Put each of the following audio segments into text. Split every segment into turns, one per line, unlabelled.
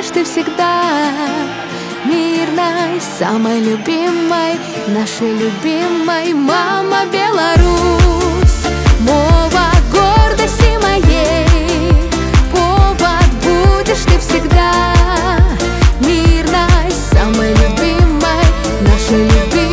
будешь ты всегда мирной, самой любимой, нашей любимой. Мама Беларусь, мова гордости моей, повод будешь ты всегда мирной, самой любимой, нашей любимой.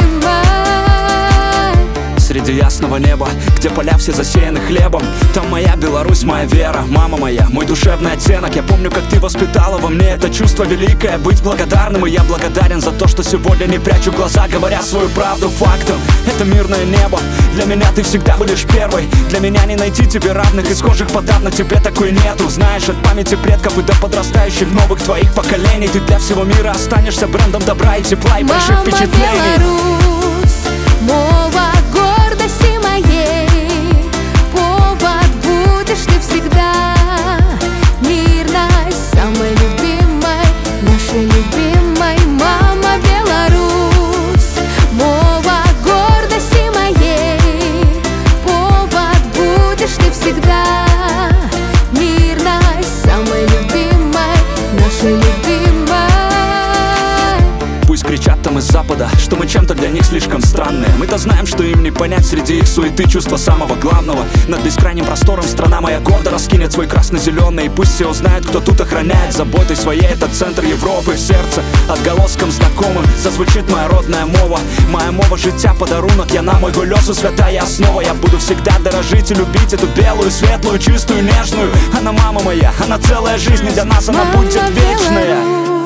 Среди ясного неба, где поля все засеяны хлебом, там моя Беларусь, моя вера, мама моя, мой душевный оттенок. Я помню, как ты воспитала во мне это чувство великое, быть благодарным, и я благодарен за то, что сегодня не прячу глаза, говоря свою правду фактом. Это мирное небо, для меня ты всегда будешь первой, для меня не найти тебе равных, из схожих подав на тебе такой нету. Знаешь, от памяти предков и до подрастающих новых твоих поколений, ты для всего мира останешься брендом добра и тепла и больших впечатлений.
Беларусь, мова гордости моей, повод будешь ты всегда мирной, самой любимой, нашей любимой. Мама Беларусь, мова гордости моей, повод будешь ты всегда мирной, самой любимой, нашей любимой.
Пусть кричат там из запада, что мы чем-то для них слишком странные. Мы-то знаем, что им не понять среди их суеты чувство самого главного. Над бескрайним простором страна моя гордо раскинет свой красно-зеленый. И пусть все узнают, кто тут охраняет заботой своей этот центр Европы. В сердце отголоском знакомым зазвучит моя родная мова. Моя мова життя подарунок, я на мойго лёсу святая основа. Я буду всегда дорожить и любить эту белую, светлую, чистую, нежную. Она мама моя, она целая жизнь, и для нас она будет вечная.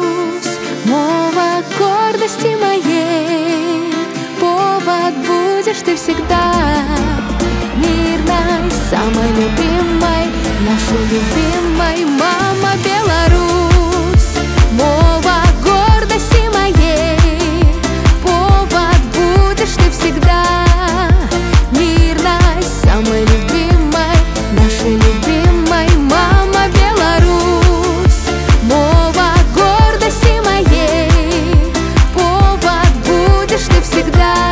Мова гордости моей, повод будешь ты всегда мирной, самой любимой, нашей любимой. Мама Беларусь, мова гордости моей, повод будешь ты всегда мирной, самой любимой, нашей любимой. Мама Беларусь, мова гордости моей, повод будешь ты всегда